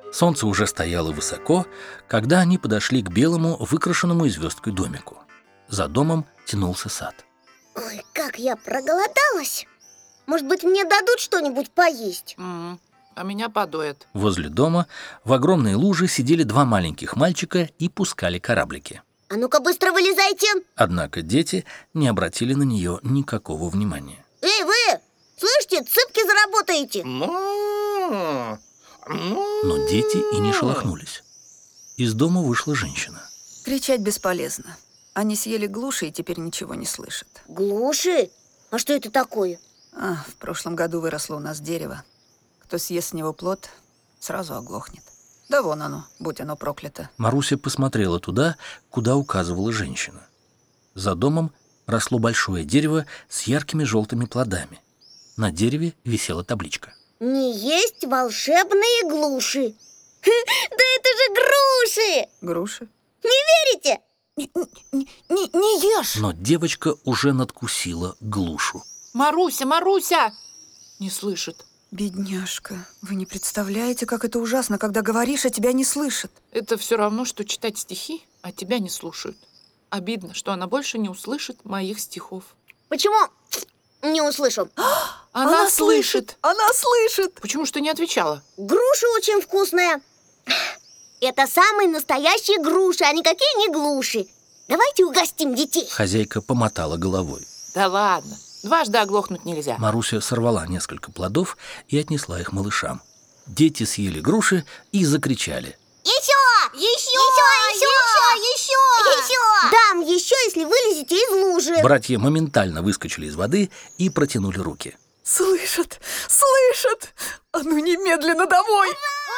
Солнце уже стояло высоко, когда они подошли к белому, выкрашенному звездкой домику. За домом тянулся сад. Ой, как я проголодалась! Может быть, мне дадут что-нибудь поесть? А меня подоят. Возле дома в огромной луже сидели два маленьких мальчика и пускали кораблики. А ну-ка быстро вылезайте! Однако дети не обратили на нее никакого внимания. Эй, вы! Слышите, цыпки заработаете! Но дети и не шелохнулись. Из дома вышла женщина. Кричать бесполезно. Они съели глуши и теперь ничего не слышат. Глуши? А что это такое? В прошлом году выросло у нас дерево. Кто съест с него плод, сразу оглохнет. Да вон оно, будь оно проклято. Маруся посмотрела туда, куда указывала женщина. За домом росло большое дерево с яркими желтыми плодами. На дереве висела табличка. Не есть волшебные глуши. Да это же груши! Груши? Не верите? Не ешь! Но девочка уже надкусила глушу. Маруся, Маруся! Не слышит. Бедняжка, вы не представляете, как это ужасно, когда говоришь, а тебя не слышат. Это все равно, что читать стихи, а тебя не слушают. Обидно, что она больше не услышит моих стихов. Почему не услышу? Она слышит! Она слышит! Почему ж ты не отвечала? Груша очень вкусная. Это самые настоящие груши, а никакие не глуши. Давайте угостим детей. Хозяйка помотала головой. Да ладно, дважды оглохнуть нельзя. Маруся сорвала несколько плодов и отнесла их малышам. Дети съели груши и закричали. Еще! Дам еще, если вылезете из лужи. Братья моментально выскочили из воды и протянули руки. Слышат! Слышат! А ну немедленно домой!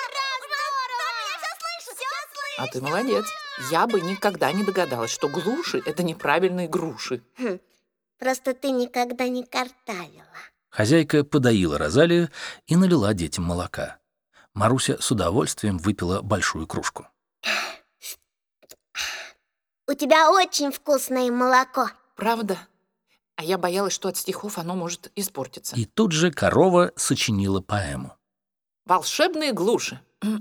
А ты молодец. Я бы никогда не догадалась, что глуши – это неправильные груши. Просто ты никогда не картавила. Хозяйка подоила Розалию и налила детям молока. Маруся с удовольствием выпила большую кружку. У тебя очень вкусное молоко. Правда? А я боялась, что от стихов оно может испортиться. И тут же корова сочинила поэму. Волшебные глуши.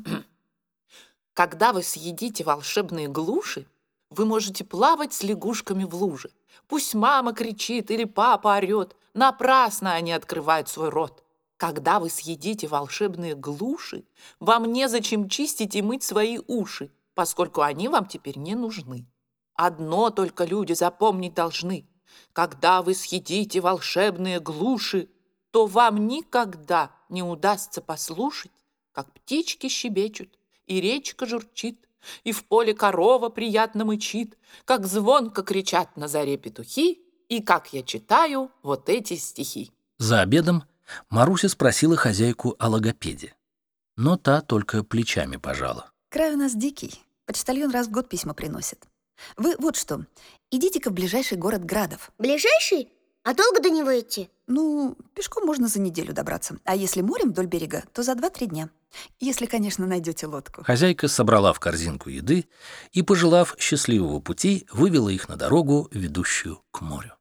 Когда вы съедите волшебные глуши, вы можете плавать с лягушками в луже. Пусть мама кричит или папа орет, напрасно они открывают свой рот. Когда вы съедите волшебные глуши, вам незачем чистить и мыть свои уши, поскольку они вам теперь не нужны. Одно только люди запомнить должны. Когда вы съедите волшебные глуши, то вам никогда не удастся послушать, как птички щебечут, и речка журчит, и в поле корова приятно мычит, как звонко кричат на заре петухи, и как я читаю вот эти стихи. За обедом Маруся спросила хозяйку о логопеде. Но та только плечами пожала. Край у нас дикий. Почтальон раз в год письма приносит. Вы вот что, идите-ка в ближайший город Градов. Ближайший? А долго до него идти? Ну, пешком можно за неделю добраться. А если морем вдоль берега, то за 2-3 дня. Если, конечно, найдете лодку. Хозяйка собрала в корзинку еды и, пожелав счастливого пути, вывела их на дорогу, ведущую к морю.